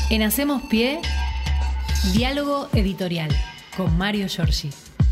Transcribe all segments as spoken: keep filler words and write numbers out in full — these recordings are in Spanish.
En Hacemos Pie, diálogo editorial con Mario Giorgi.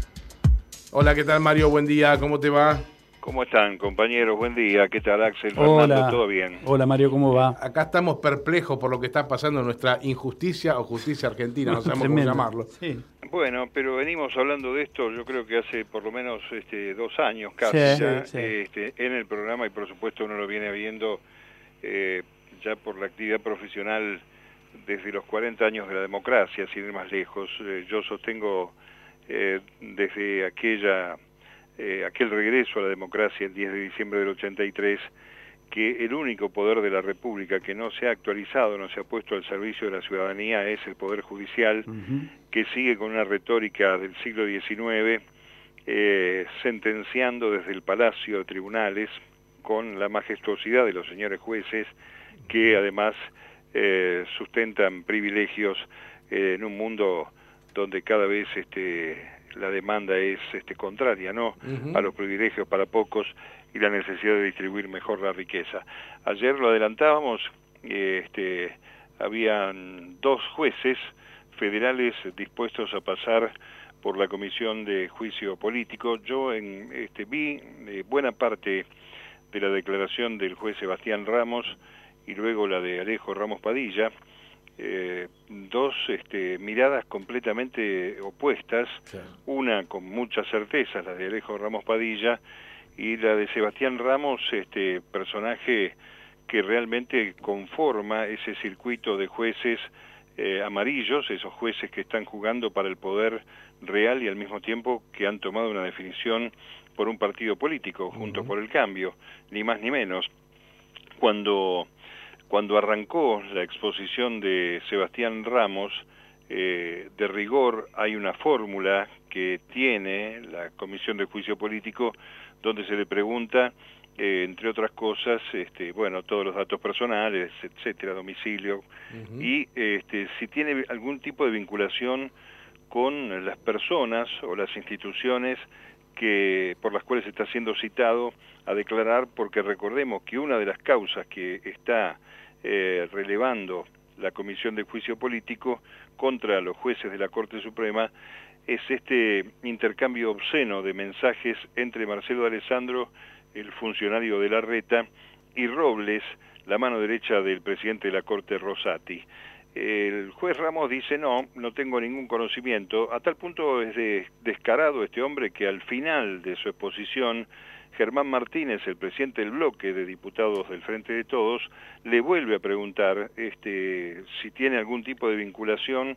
Hola, ¿qué tal, Mario? Buen día, ¿cómo te va? ¿Cómo están, compañeros? Buen día. ¿Qué tal, Axel? Fernando, Hola. ¿todo bien? Hola, Mario, ¿cómo va? Acá estamos perplejos por lo que está pasando en nuestra injusticia o justicia argentina, no sabemos Tremendo. cómo llamarlo. Sí. Bueno, pero venimos hablando de esto, yo creo que hace por lo menos este, dos años casi Sí, ya, sí. Este, en el programa, y por supuesto uno lo viene viendo eh, ya por la actividad profesional desde los cuarenta años de la democracia, sin ir más lejos. Eh, yo sostengo eh, desde aquella eh, aquel regreso a la democracia el diez de diciembre del ochenta y tres, que el único poder de la República que no se ha actualizado, no se ha puesto al servicio de la ciudadanía es el Poder Judicial, Uh-huh. que sigue con una retórica del siglo diecinueve, eh, sentenciando desde el Palacio de Tribunales, con la majestuosidad de los señores jueces, que además eh, sustentan privilegios eh, en un mundo donde cada vez este, la demanda es este, contraria, ¿no? Uh-huh. A los privilegios para pocos y la necesidad de distribuir mejor la riqueza. Ayer lo adelantábamos, eh, este, habían dos jueces federales dispuestos a pasar por la Comisión de Juicio Político. Yo en, este, vi eh, buena parte de la declaración del juez Sebastián Ramos y luego la de Alejo Ramos Padilla, eh, dos este, miradas completamente opuestas, Claro. Una con mucha certeza, la de Alejo Ramos Padilla, y la de Sebastián Ramos, este personaje que realmente conforma ese circuito de jueces eh, amarillos, esos jueces que están jugando para el poder real y al mismo tiempo que han tomado una definición por un partido político, Juntos Uh-huh. por el Cambio, ni más ni menos. Cuando, cuando arrancó la exposición de Sebastián Ramos, eh, de rigor hay una fórmula que tiene la Comisión de Juicio Político donde se le pregunta, eh, entre otras cosas, este, bueno, todos los datos personales, etcétera, domicilio, Uh-huh. y este, si tiene algún tipo de vinculación con las personas o las instituciones que por las cuales está siendo citado a declarar, porque recordemos que una de las causas que está eh, relevando la Comisión de Juicio Político contra los jueces de la Corte Suprema es este intercambio obsceno de mensajes entre Marcelo D'Alessandro, el funcionario de Larreta, y Robles, la mano derecha del presidente de la Corte, Rosati. El juez Ramos dice, no, no tengo ningún conocimiento. A tal punto es de, descarado este hombre que al final de su exposición, Germán Martínez, el presidente del bloque de diputados del Frente de Todos, le vuelve a preguntar este, si tiene algún tipo de vinculación,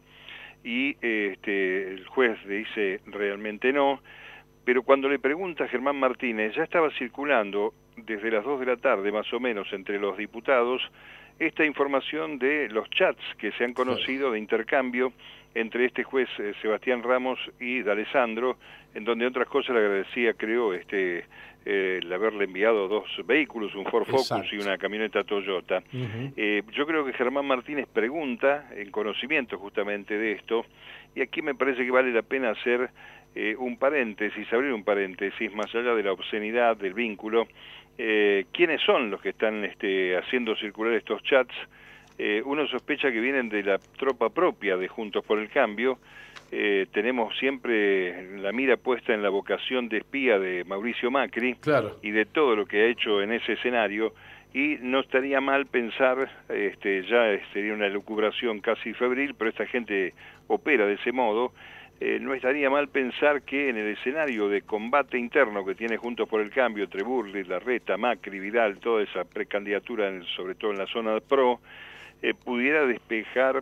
y este, el juez le dice realmente no, pero cuando le pregunta a Germán Martínez, ya estaba circulando desde las dos de la tarde más o menos entre los diputados esta información de los chats que se han conocido de intercambio entre este juez eh, Sebastián Ramos y D'Alessandro, en donde otras cosas le agradecía, creo, este, eh, el haberle enviado dos vehículos, un Ford Focus Exacto. y una camioneta Toyota. Uh-huh. Eh, yo creo que Germán Martínez pregunta en conocimiento justamente de esto, y aquí me parece que vale la pena hacer eh, un paréntesis, abrir un paréntesis, más allá de la obscenidad del vínculo. Eh, ¿Quiénes son los que están este, haciendo circular estos chats? Eh, uno sospecha que vienen de la tropa propia de Juntos por el Cambio. Eh, tenemos siempre la mira puesta en la vocación de espía de Mauricio Macri, Claro. y de todo lo que ha hecho en ese escenario, y no estaría mal pensar, este, ya sería una lucubración casi febril, pero esta gente opera de ese modo, eh, no estaría mal pensar que en el escenario de combate interno que tiene Juntos por el Cambio, entre Burles, Larreta, Macri, Vidal, toda esa precandidatura, en, sobre todo en la zona pro, eh, pudiera despejar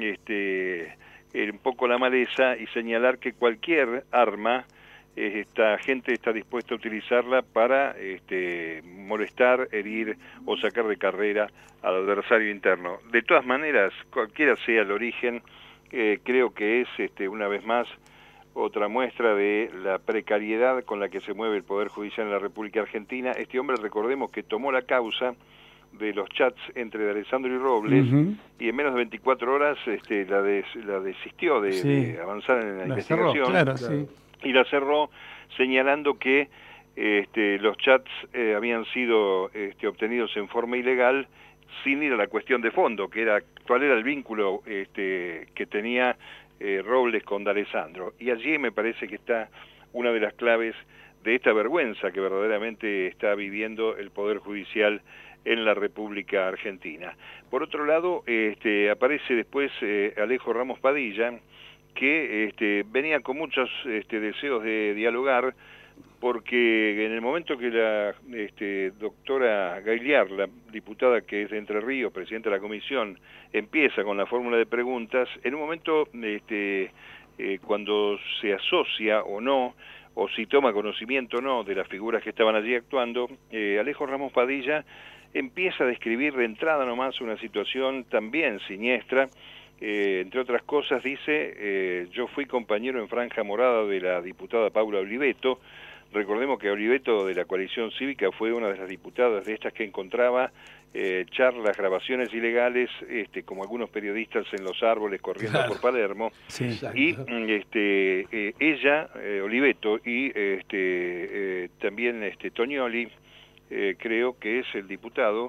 este, eh, un poco la maleza y señalar que cualquier arma, eh, esta gente está dispuesta a utilizarla para este, molestar, herir o sacar de carrera al adversario interno. De todas maneras, cualquiera sea el origen, eh, creo que es este, una vez más otra muestra de la precariedad con la que se mueve el Poder Judicial en la República Argentina. Este hombre, recordemos que tomó la causa de los chats entre D'Alessandro y Robles, Uh-huh. y en menos de veinticuatro horas este, la, des, la desistió de, Sí. de avanzar en la, La investigación. cerró, claro, Claro. sí. Y la cerró señalando que este, los chats eh, habían sido este, obtenidos en forma ilegal sin ir a la cuestión de fondo, que era cuál era el vínculo este, que tenía eh, Robles con D'Alessandro. Y allí me parece que está una de las claves de esta vergüenza que verdaderamente está viviendo el Poder Judicial en la República Argentina. Por otro lado, este, aparece después eh, Alejo Ramos Padilla, que este, venía con muchos este, deseos de dialogar, porque en el momento que la este, doctora Gagliar, la diputada que es de Entre Ríos, presidenta de la comisión, empieza con la fórmula de preguntas, en un momento este, eh, cuando se asocia o no, o si toma conocimiento o no de las figuras que estaban allí actuando, eh, Alejo Ramos Padilla empieza a describir de entrada nomás una situación también siniestra. Eh, entre otras cosas dice, eh, yo fui compañero en Franja Morada de la diputada Paula Oliveto. Recordemos que Oliveto de la Coalición Cívica fue una de las diputadas de estas que encontraba eh, charlas, grabaciones ilegales, este, como algunos periodistas en los árboles corriendo claro. por Palermo. Sí, y este, eh, ella, eh, Oliveto, y este, eh, también este, Tognoli, eh, creo que es el diputado,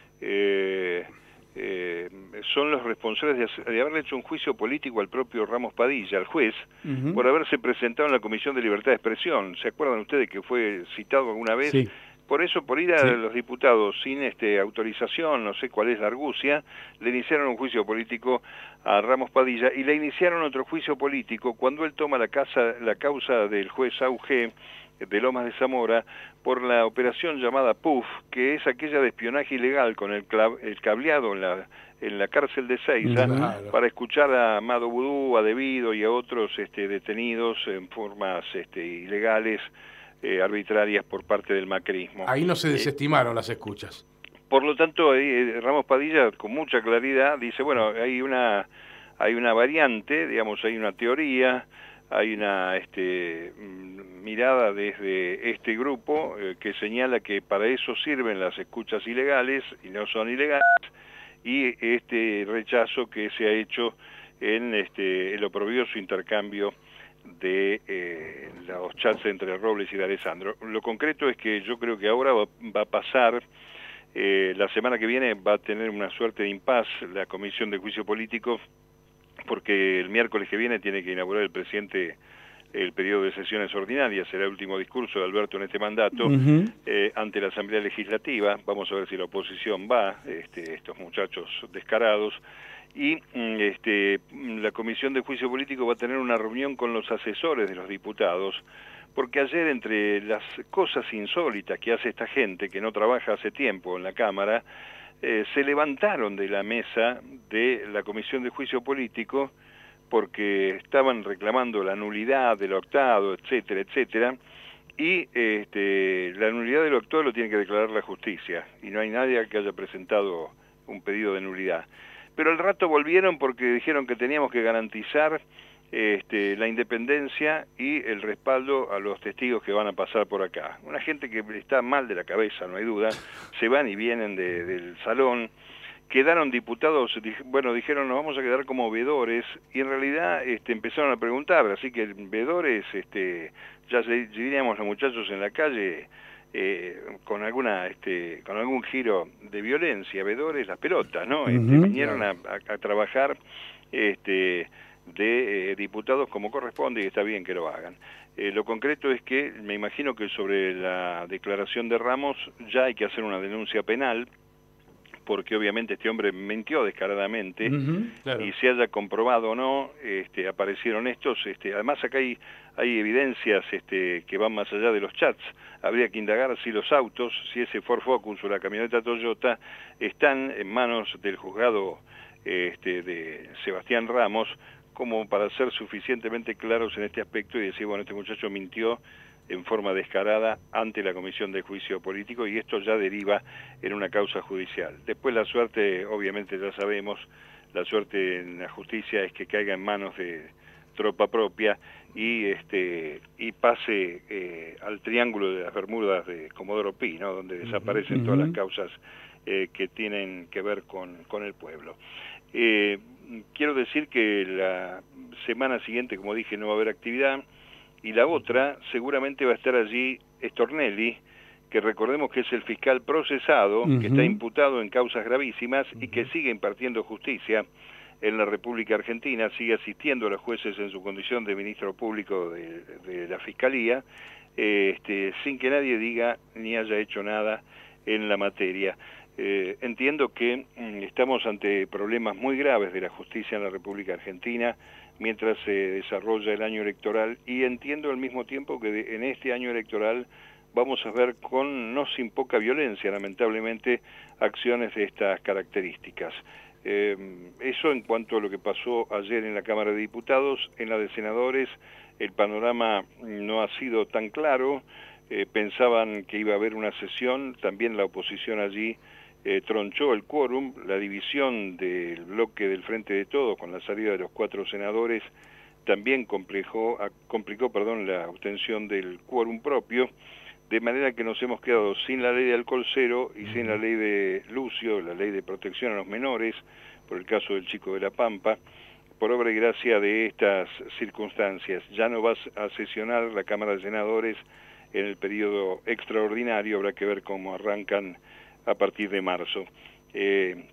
eh, Eh, son los responsables de, hacer, de haberle hecho un juicio político al propio Ramos Padilla, al juez, uh-huh. por haberse presentado en la Comisión de Libertad de Expresión. ¿Se acuerdan ustedes que fue citado alguna vez? Sí. Por eso, por ir a sí. los diputados sin este autorización, no sé cuál es la argucia, le iniciaron un juicio político a Ramos Padilla y le iniciaron otro juicio político cuando él toma la, casa, la causa del juez Auge de Lomas de Zamora por la operación llamada P U F, que es aquella de espionaje ilegal con el, el cableado en la, en la cárcel de Seiza, claro. para escuchar a Amado Vudú, a Devido y a otros este, detenidos en formas este, ilegales, eh, arbitrarias por parte del macrismo. Ahí no se desestimaron eh, las escuchas. Por lo tanto, eh, Ramos Padilla con mucha claridad dice, bueno, hay una, hay una variante, digamos, hay una teoría, hay una este, mirada desde este grupo eh, que señala que para eso sirven las escuchas ilegales y no son ilegales, y este rechazo que se ha hecho en este, el oprobioso intercambio de eh, los chats entre Robles y D'Alessandro. Lo concreto es que yo creo que ahora va, va a pasar, eh, la semana que viene va a tener una suerte de impas la Comisión de Juicio Político, porque el miércoles que viene tiene que inaugurar el presidente el periodo de sesiones ordinarias, será el último discurso de Alberto en este mandato, uh-huh. eh, ante la Asamblea Legislativa. Vamos a ver si la oposición va, este, estos muchachos descarados, y este, la Comisión de Juicio Político va a tener una reunión con los asesores de los diputados, porque ayer, entre las cosas insólitas que hace esta gente, que no trabaja hace tiempo en la Cámara, Eh, se levantaron de la mesa de la Comisión de Juicio Político porque estaban reclamando la nulidad del octavo, etcétera, etcétera, y este, la nulidad del octavo lo tiene que declarar la justicia, y no hay nadie que haya presentado un pedido de nulidad. Pero al rato volvieron porque dijeron que teníamos que garantizar este, la independencia y el respaldo a los testigos que van a pasar por acá. Una gente que está mal de la cabeza, no hay duda, se van y vienen de, del salón, quedaron diputados, bueno, dijeron nos vamos a quedar como veedores, y en realidad este, empezaron a preguntar, así que veedores, este, ya diríamos los muchachos en la calle, eh, con alguna este, con algún giro de violencia, veedores las pelotas, ¿no? Este, uh-huh. Vinieron a, a, a trabajar este de eh, diputados como corresponde, y está bien que lo hagan. Eh, lo concreto es que me imagino que sobre la declaración de Ramos ya hay que hacer una denuncia penal, porque obviamente este hombre mintió descaradamente, uh-huh, claro. y se haya comprobado o no, este, aparecieron estos, este, además acá hay, hay evidencias este, que van más allá de los chats. Habría que indagar si los autos, si ese Ford Focus o la camioneta Toyota están en manos del juzgado este, de Sebastián Ramos, como para ser suficientemente claros en este aspecto y decir, bueno, este muchacho mintió en forma descarada ante la Comisión de Juicio Político, y esto ya deriva en una causa judicial. Después la suerte, obviamente ya sabemos, la suerte en la justicia es que caiga en manos de tropa propia y este y pase eh, al Triángulo de las Bermudas de Comodoro Pi, ¿no? Donde desaparecen uh-huh. todas las causas eh, que tienen que ver con, con el pueblo. Eh, quiero decir que la semana siguiente, como dije, no va a haber actividad, y la otra seguramente va a estar allí Stornelli, que recordemos que es el fiscal procesado, uh-huh. que está imputado en causas gravísimas uh-huh. y que sigue impartiendo justicia en la República Argentina, sigue asistiendo a los jueces en su condición de ministro público de, de la Fiscalía, eh, este, sin que nadie diga ni haya hecho nada en la materia. Eh, entiendo que mm, estamos ante problemas muy graves de la justicia en la República Argentina mientras se desarrolla el año electoral, y entiendo al mismo tiempo que de, en este año electoral vamos a ver con no sin poca violencia, lamentablemente, acciones de estas características. Eh, eso en cuanto a lo que pasó ayer en la Cámara de Diputados. En la de Senadores el panorama no ha sido tan claro. Eh, pensaban que iba a haber una sesión, también la oposición allí eh, tronchó el quórum, la división del bloque del Frente de Todos con la salida de los cuatro senadores también complicó, complicó perdón, la obtención del quórum propio, de manera que nos hemos quedado sin la ley de alcohol cero y sin la ley de Lucio, la ley de protección a los menores, por el caso del chico de La Pampa, por obra y gracia de estas circunstancias. Ya no va a sesionar la Cámara de Senadores en el periodo extraordinario, habrá que ver cómo arrancan a partir de marzo. Eh,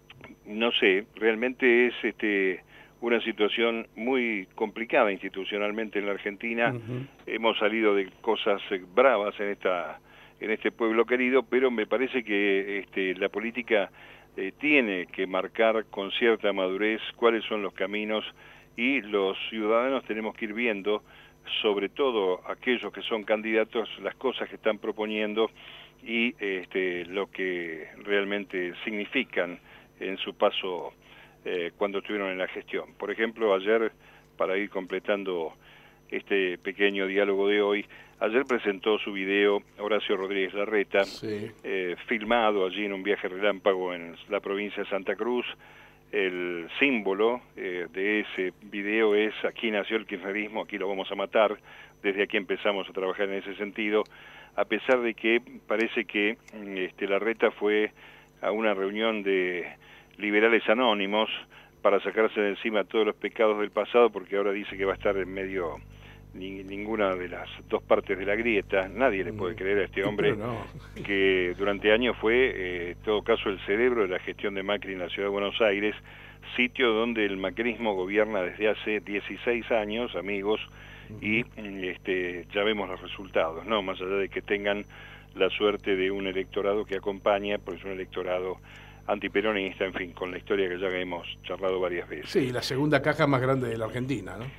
no sé, realmente es este una situación muy complicada institucionalmente en la Argentina. Uh-huh. Hemos salido de cosas bravas en esta en este pueblo querido, pero me parece que este, la política eh, tiene que marcar con cierta madurez cuáles son los caminos, y los ciudadanos tenemos que ir viendo, sobre todo aquellos que son candidatos, las cosas que están proponiendo y este, lo que realmente significan en su paso Eh, cuando estuvieron en la gestión. Por ejemplo, ayer, para ir completando este pequeño diálogo de hoy, ayer presentó su video Horacio Rodríguez Larreta, sí. eh, filmado allí en un viaje relámpago en la provincia de Santa Cruz. El símbolo eh, de ese video es: aquí nació el kirchnerismo, aquí lo vamos a matar. Desde aquí empezamos a trabajar en ese sentido, a pesar de que parece que este, Larreta fue a una reunión de liberales anónimos para sacarse de encima todos los pecados del pasado, porque ahora dice que va a estar en medio ni, ninguna de las dos partes de la grieta. Nadie le puede creer a este hombre no. que durante años fue, eh, en todo caso, el cerebro de la gestión de Macri en la ciudad de Buenos Aires, sitio donde el macrismo gobierna desde hace dieciséis años, amigos, y este, ya vemos los resultados, ¿no? Más allá de que tengan la suerte de un electorado que acompaña, pues es un electorado antiperonista, en fin, con la historia que ya hemos charlado varias veces. Sí, la segunda caja más grande de la Argentina, ¿no?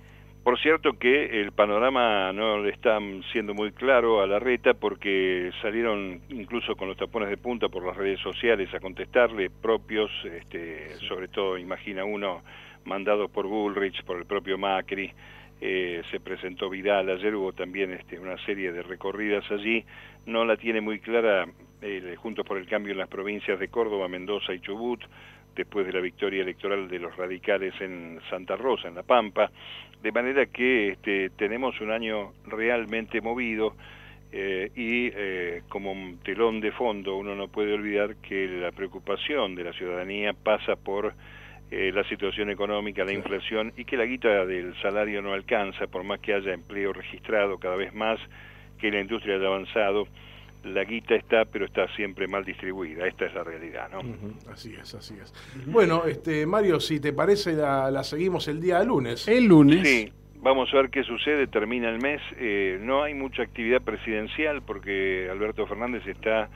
Por cierto que el panorama no le está siendo muy claro a Larreta, porque salieron incluso con los tapones de punta por las redes sociales a contestarle, propios, este, sí. sobre todo, imagina uno, mandados por Bullrich, por el propio Macri. Eh, se presentó Vidal, ayer hubo también este, una serie de recorridas allí. No la tiene muy clara eh, Juntos por el Cambio en las provincias de Córdoba, Mendoza y Chubut, después de la victoria electoral de los radicales en Santa Rosa, en La Pampa, de manera que este, tenemos un año realmente movido, eh, y eh, como un telón de fondo uno no puede olvidar que la preocupación de la ciudadanía pasa por Eh, la situación económica, la inflación, y que la guita del salario no alcanza, por más que haya empleo registrado cada vez más, que la industria haya avanzado, la guita está, pero está siempre mal distribuida. Esta es la realidad, ¿no? Uh-huh. Así es, así es. Uh-huh. Bueno, este Mario, si te parece, la, la seguimos el día lunes. El lunes. Sí, vamos a ver qué sucede, termina el mes. Eh, no hay mucha actividad presidencial porque Alberto Fernández está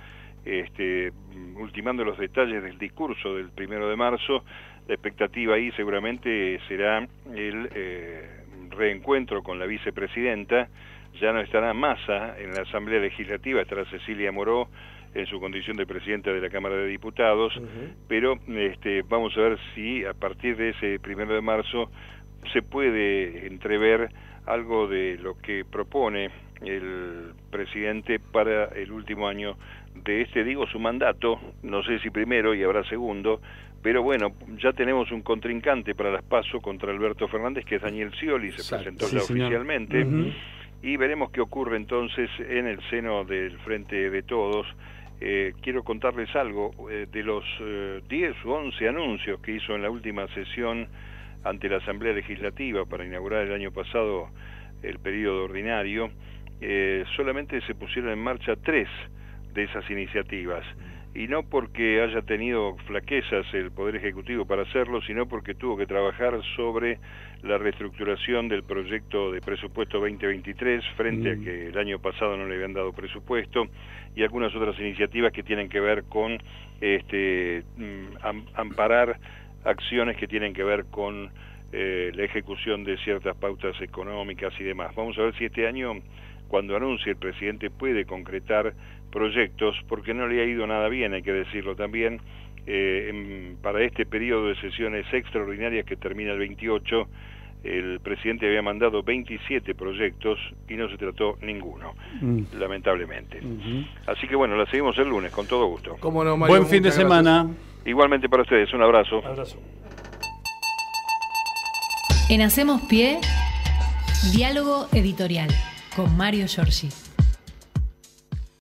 este, ultimando los detalles del discurso del primero de marzo. La expectativa ahí seguramente será el eh, reencuentro con la vicepresidenta. Ya no estará Massa en la Asamblea Legislativa, estará Cecilia Moró en su condición de presidenta de la Cámara de Diputados, uh-huh. pero este, vamos a ver si a partir de ese primero de marzo se puede entrever algo de lo que propone el presidente para el último año de este, digo, su mandato. No sé si primero y habrá segundo, pero bueno, ya tenemos un contrincante para las PASO contra Alberto Fernández, que es Daniel Scioli, se Exacto. presentó sí, ya señor. oficialmente, uh-huh. y veremos qué ocurre entonces en el seno del Frente de Todos. Eh, quiero contarles algo, eh, de los eh, diez u once anuncios que hizo en la última sesión ante la Asamblea Legislativa para inaugurar el año pasado el periodo ordinario. eh, solamente se pusieron en marcha tres de esas iniciativas, y no porque haya tenido flaquezas el Poder Ejecutivo para hacerlo, sino porque tuvo que trabajar sobre la reestructuración del proyecto de presupuesto veinte veintitrés, frente mm. a que el año pasado no le habían dado presupuesto, y algunas otras iniciativas que tienen que ver con este, am, amparar acciones que tienen que ver con eh, la ejecución de ciertas pautas económicas y demás. Vamos a ver si este año, cuando anuncie el presidente, puede concretar proyectos, porque no le ha ido nada bien, hay que decirlo también, eh, en, para este periodo de sesiones extraordinarias que termina el veintiocho, el presidente había mandado veintisiete proyectos y no se trató ninguno, mm. lamentablemente. Uh-huh. Así que bueno, la seguimos el lunes, con todo gusto. ¿Cómo no, Mario? Buen fin de gracias. semana. Igualmente para ustedes, un abrazo. Un abrazo. En Hacemos Pie, diálogo editorial con Mario Giorgi.